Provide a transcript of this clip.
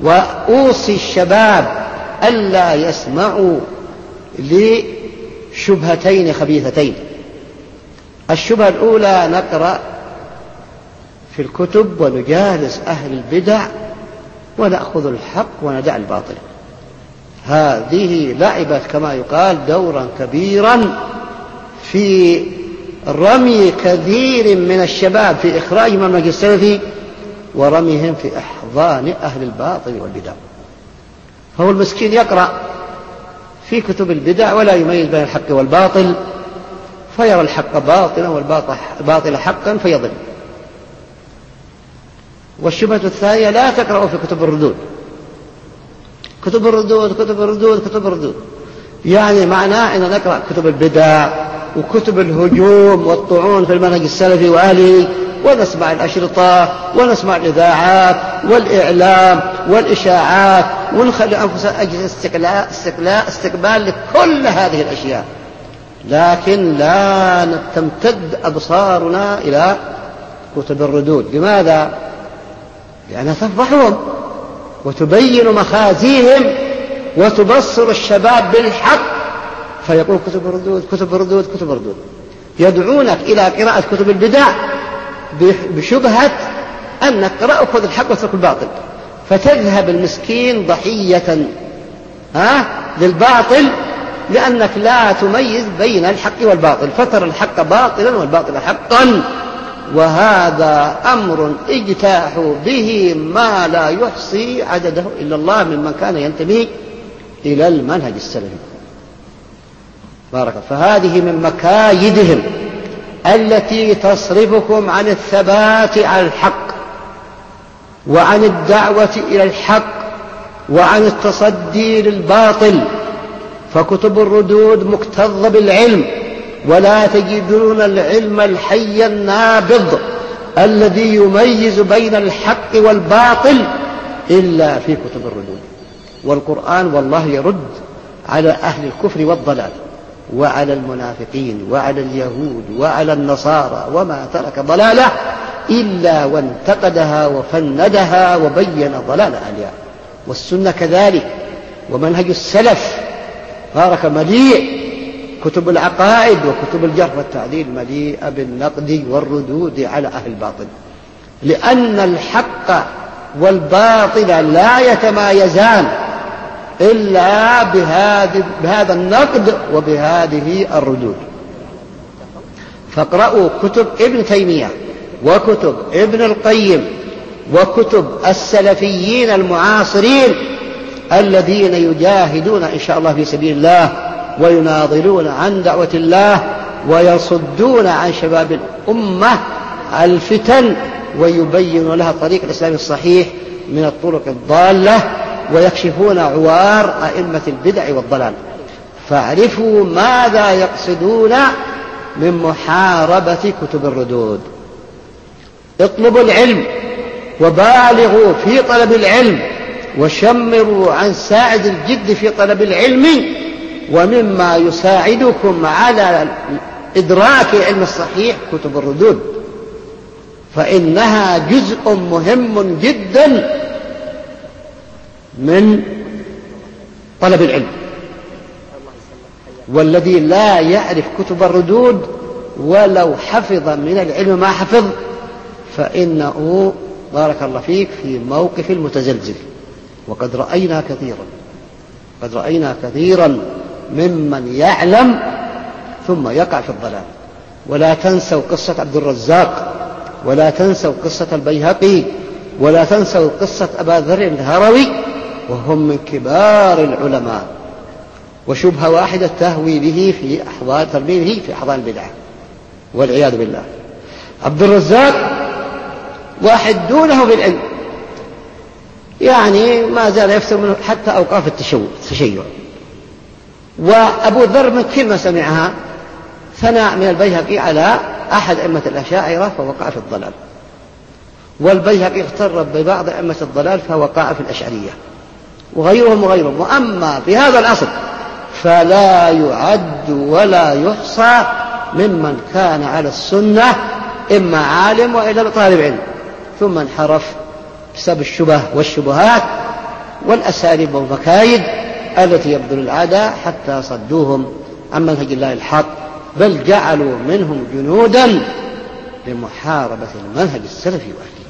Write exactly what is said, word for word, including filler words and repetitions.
وأوصي الشباب ألا يسمعوا لشبهتين خبيثتين. الشبهة الأولى: نقرأ في الكتب ونجالس أهل البدع ونأخذ الحق وندع الباطل. هذه لعبت كما يقال دورا كبيرا في رمي كثير من الشباب في إخراجهم من المنهج السلفي ورميهم في أحضان أهل الباطل والبدع. فهو المسكين يقرأ في كتب البدع ولا يميز بين الحق والباطل، فيرى الحق باطلا والباطل حقا فيضل. والشبهة الثانية: لا تقرأوا في كتب الردود. كتب الردود كتب الردود كتب الردود يعني معناه أن نقرأ كتب البدع وكتب الهجوم والطعون في المنهج السلفي وأهله، ونسمع الأشرطة ونسمع الإذاعات والإعلام والإشاعات، ونخلي أنفسنا أجل استقلال استقلال استقبال لكل هذه الأشياء، لكن لا تمتد أبصارنا إلى كتب الردود. لماذا؟ لأنها تفضحهم وتبين مخازيهم وتبصر الشباب بالحق، فيقول كتب الردود كتب الردود كتب الردود. يدعونك إلى قراءة كتب البدع بشبهة أنك قرأ خذ الحق واترك الباطل، فتذهب المسكين ضحية ها للباطل، لأنك لا تميز بين الحق والباطل، فترى الحق باطلا والباطل حقا. وهذا أمر اجتاح به ما لا يحصي عدده إلا الله ممن كان ينتمي إلى المنهج السلفي. بارك. فهذه من مكايدهم التي تصرفكم عن الثبات على الحق وعن الدعوة إلى الحق وعن التصدي للباطل. فكتب الردود مكتظة بالعلم، ولا تجدون العلم الحي النابض الذي يميز بين الحق والباطل إلا في كتب الردود. والقرآن والله يرد على أهل الكفر والضلال وعلى المنافقين وعلى اليهود وعلى النصارى، وما ترك ضلالة إلا وانتقدها وفندها وبين ضلال أهلها. والسنة كذلك، ومنهج السلف بارك مليء كتب العقائد وكتب الجرح والتعديل مليئة بالنقد والردود على أهل الباطل، لأن الحق والباطل لا يتمايزان إلا بهذا النقد وبهذه الردود. فاقرأوا كتب ابن تيمية وكتب ابن القيم وكتب السلفيين المعاصرين الذين يجاهدون إن شاء الله في سبيل الله ويناضلون عن دعوة الله ويصدون عن شباب الأمة الفتن ويبين لها طريق الإسلام الصحيح من الطرق الضالة ويكشفون عوار أئمة البدع والضلال. فاعرفوا ماذا يقصدون من محاربة كتب الردود. اطلبوا العلم وبالغوا في طلب العلم وشمروا عن ساعد الجد في طلب العلم. ومما يساعدكم على إدراك العلم الصحيح كتب الردود، فإنها جزء مهم جدا من طلب العلم. والذي لا يعرف كتب الردود ولو حفظ من العلم ما حفظ فإنه بارك الله فيك في موقف المتزلزل. وقد رأينا كثيرا قد رأينا كثيرا ممن يعلم ثم يقع في الضلال. ولا تنسوا قصة عبد الرزاق، ولا تنسوا قصة البيهقي، ولا تنسوا قصة أبا ذر الهروي، وهم من كبار العلماء. وشبهة واحدة تهوي به في أحوال ترميه في أحضان البدعة والعياذ بالله. عبد الرزاق واحد دونه بالعلم، يعني ما زال يفتر منه حتى أوقاف التشيع. وأبو ذر من كلمة سمعها ثناء من البيهقي على أحد أئمة الأشاعرة فوقع في الضلال، والبيهقي اغتر ببعض أئمة الضلال فوقع في الأشعرية وغيرهم وغيرهم. وأما في هذا العصر فلا يعد ولا يحصى ممن كان على السنة إما عالم وإلا طالب علم ثم انحرف بسبب الشبه والشبهات والأساليب والمكايد التي يبذل الأعداء حتى صدوهم عن منهج الله الحق، بل جعلوا منهم جنودا لمحاربة المنهج السلفي وأهله.